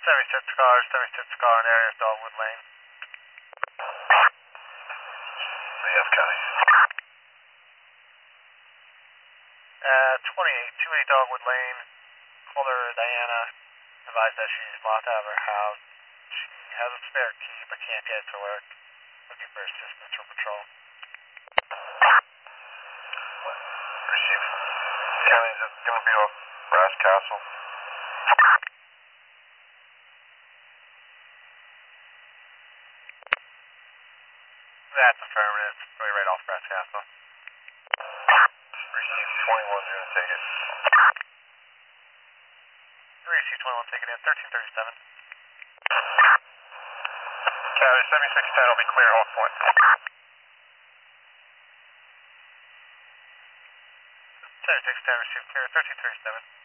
76 car in area of Dogwood Lane. VF County. 280 Dogwood Lane. Caller Diana advised that she's locked out of her house. She has a spare key but can't get to work. Looking for assistance from patrol. Receiving. County, is it going to be off Brass Castle? That's affirmative. Going right off Brass Castle. Receive 21's going to take it. 3C21 taking in 1337. County 7610 will be clear, hold point. 7610 received clear 1337.